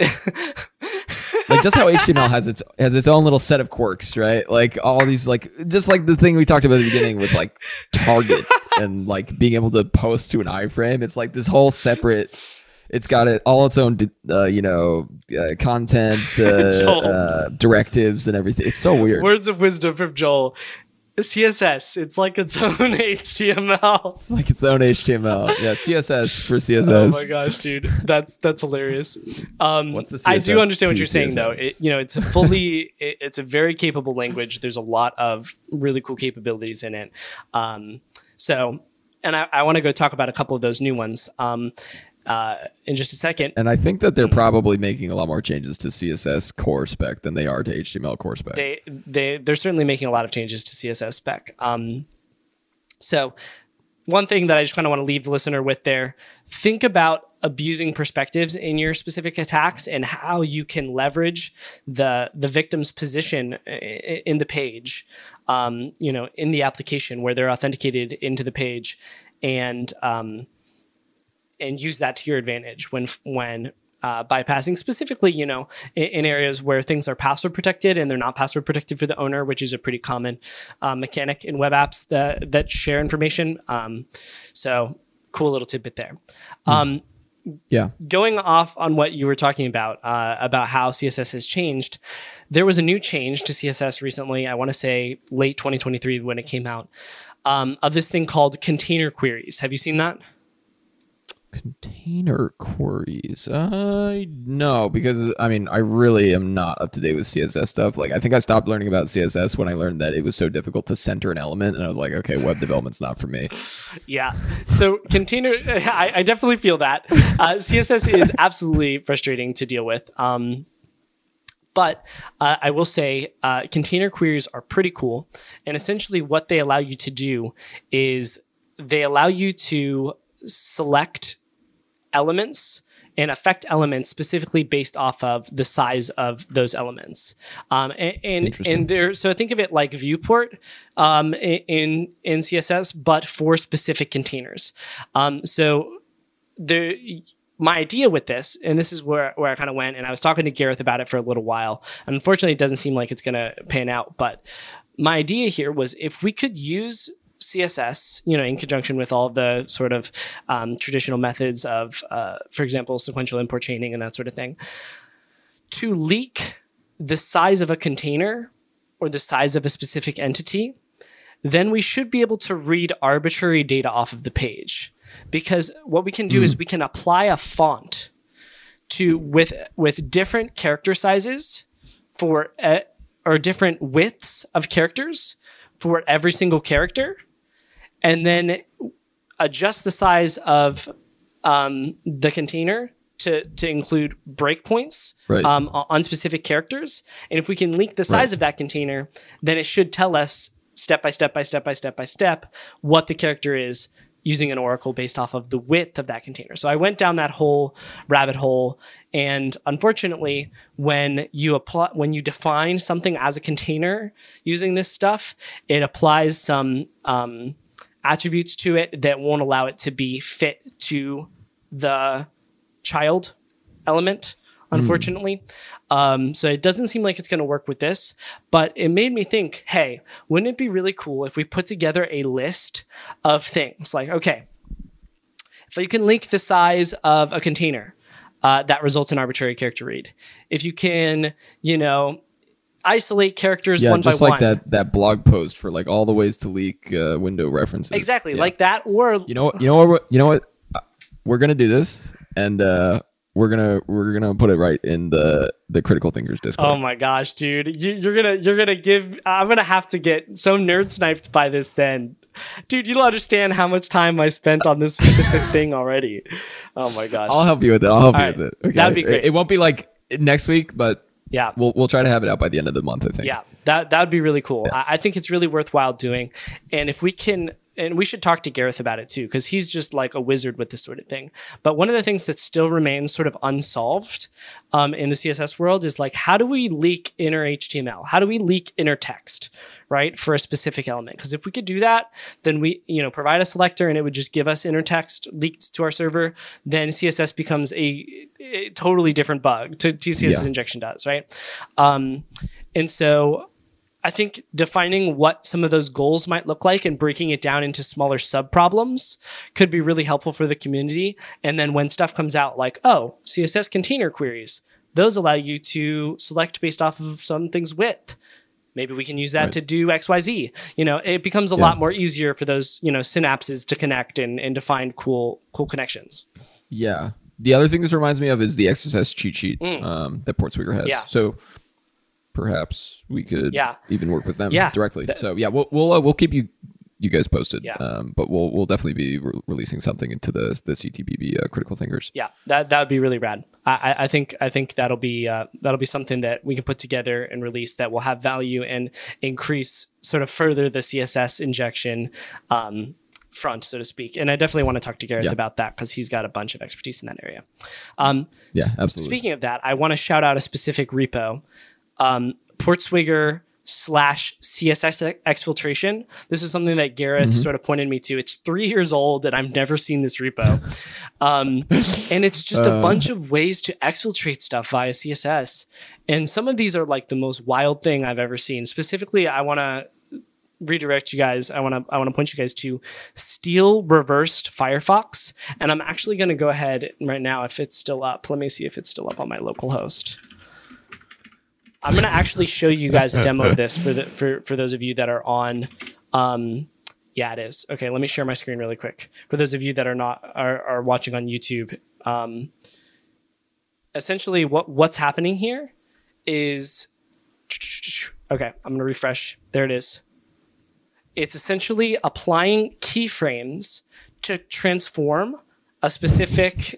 like just how HTML has its own little set of quirks, right? Like all these like just like the thing we talked about at the beginning with like target and like being able to post to an iframe. It's like this whole separate. It's got all its own, content, directives, and everything. It's so weird. Words of wisdom from Joel. CSS, it's like its own HTML. It's like its own HTML. Yeah, CSS for CSS. Oh my gosh, dude, that's hilarious. What's the CSS I do understand what you're saying, CSS? though. It's a very capable language. There's a lot of really cool capabilities in it. So, and I want to go talk about a couple of those new ones. In just a second. And I think that they're probably making a lot more changes to CSS core spec than they are to HTML core spec. They're certainly making a lot of changes to CSS spec. So one thing that I just kind of want to leave the listener with there, think about abusing perspectives in your specific attacks and how you can leverage the victim's position in the page, in the application where they're authenticated into the page, and use that to your advantage when bypassing, specifically, in areas where things are password protected and they're not password protected for the owner, which is a pretty common mechanic in web apps that share information. So cool little tidbit there. Yeah. Going off on what you were talking about how CSS has changed, there was a new change to CSS recently. I want to say late 2023 when it came out, of this thing called container queries. Have you seen that? Container queries? No, because I really am not up to date with CSS stuff. Like, I think I stopped learning about CSS when I learned that it was so difficult to center an element, and I was like, okay, web development's not for me. Yeah. So container, I definitely feel that. CSS is absolutely frustrating to deal with. But I will say container queries are pretty cool, and essentially what they allow you to do is they allow you to select elements and affect elements specifically based off of the size of those elements. And there, so think of it like viewport in CSS, but for specific containers. So my idea with this, and this is where I kind of went, and I was talking to Gareth about it for a little while. And unfortunately, it doesn't seem like it's going to pan out. But my idea here was if we could use CSS, in conjunction with all of the sort of traditional methods of, for example, sequential import chaining and that sort of thing, to leak the size of a container or the size of a specific entity, then we should be able to read arbitrary data off of the page. Because what we can do is we can apply a font with different character sizes or different widths of characters for every single character, and then adjust the size of the container to include breakpoints on specific characters. And if we can leak the size of that container, then it should tell us step by step what the character is using an oracle based off of the width of that container. So I went down that whole rabbit hole, and unfortunately, when you define something as a container using this stuff, it applies some attributes to it that won't allow it to be fit to the child element, unfortunately. So it doesn't seem like it's going to work with this, but it made me think, hey, wouldn't it be really cool if we put together a list of things like, okay, if you can leak the size of a container, that results in arbitrary character read. If you can, isolate characters Yeah, one by just like one. that blog post for like all the ways to leak window references. Exactly, Yeah. like that. Or You know what? We're gonna do this, and we're gonna put it right in the Critical Thinkers Discord. oh my gosh, dude, you're gonna give. I'm gonna have to get so nerd sniped by this. Then, dude, you don't understand how much time I spent on this specific thing already. Oh my gosh. I'll help you with it. I'll help you All with right. it. Okay. That'd be great. It won't be like next week, but Yeah. we'll try to have it out by the end of the month, I think. Yeah, that would be really cool. I think it's really worthwhile doing. And if we can, and we should talk to Gareth about it too, because he's just like a wizard with this sort of thing. But one of the things that still remains sort of unsolved in the CSS world is like, how do we leak inner HTML? How do we leak inner text, right, for a specific element? Because if we could do that, then we, provide a selector and it would just give us inner text leaked to our server. Then CSS becomes a totally different bug to CSS injection does, right? And so I think defining what some of those goals might look like and breaking it down into smaller sub problems could be really helpful for the community. And then when stuff comes out like, oh, CSS container queries, those allow you to select based off of something's width. Maybe we can use that to do XYZ. It becomes a lot more easier for those, synapses to connect and to find cool connections. Yeah. The other thing this reminds me of is the XSS cheat sheet that Portswigger has. Yeah. So perhaps we could even work with them directly. So yeah, we'll keep you guys posted. Yeah. But we'll definitely be releasing something into the CTBB Critical Thinkers. Yeah, that would be really rad. I think that'll be something that we can put together and release that will have value and increase sort of further the CSS injection front, so to speak. And I definitely want to talk to Gareth about that because he's got a bunch of expertise in that area. Yeah, absolutely. Speaking of that, I want to shout out a specific repo, Portswigger /CSS exfiltration. This is something that Gareth sort of pointed me to. It's 3 years old and I've never seen this repo. And it's just a bunch of ways to exfiltrate stuff via CSS. And some of these are like the most wild thing I've ever seen. Specifically, I want to redirect you guys. I want to point you guys to Steel Reversed Firefox. And I'm actually going to go ahead right now if it's still up. Let me see if it's still up on my local host. I'm going to actually show you guys a demo of this for those of you that are on. Yeah, it is. Okay, let me share my screen really quick. For those of you that are watching on YouTube, essentially what's happening here is, okay, I'm going to refresh. There it is. It's essentially applying keyframes to transform a specific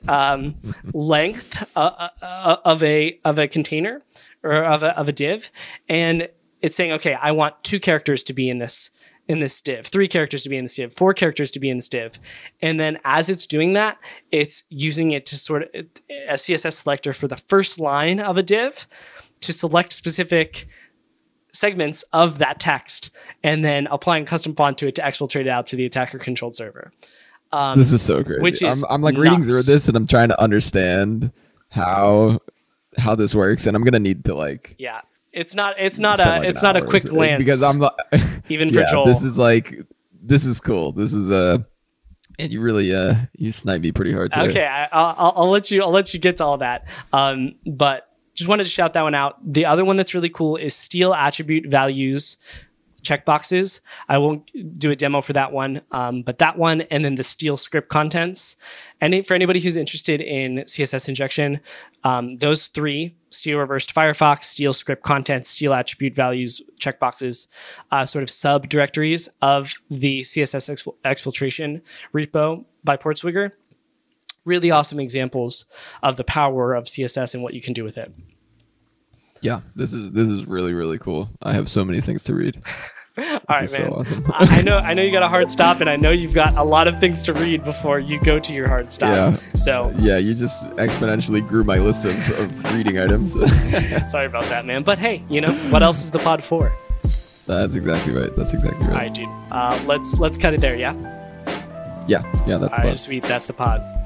length of a container or of a div, and it's saying, okay, I want 2 characters to be in this div, 3 characters to be in this div, 4 characters to be in this div, and then as it's doing that, it's using it to sort of a CSS selector for the first line of a div to select specific segments of that text, and then applying custom font to it to exfiltrate it out to the attacker controlled server. This is so crazy. Which is I'm like nuts. reading through this and I'm trying to understand how this works, and I'm gonna need to like it's not spend, it's an not a hour quick glance because I'm even for Joel. This is cool. This is and you really you sniped me pretty hard today. Okay, I'll let you get to all that. But just wanted to shout that one out. The other one that's really cool is Steel Attribute Values checkboxes. I won't do a demo for that one, but that one and then the Steel Script Contents. And for anybody who's interested in CSS injection, those 3, Steel Reversed Firefox, Steel Script Contents, Steel Attribute Values checkboxes, sort of subdirectories of the CSS exfiltration repo by Portswigger. Really awesome examples of the power of CSS and what you can do with it. Yeah, this is really, really cool. I have so many things to read. All right, man. So awesome. I know you got a hard stop, and I know you've got a lot of things to read before you go to your hard stop. Yeah. So yeah, you just exponentially grew my list of reading items. Sorry about that, man. But hey, what else is the pod for? That's exactly right. All right, dude. Let's cut it there. Yeah. Yeah. That's all right, sweet. That's the pod.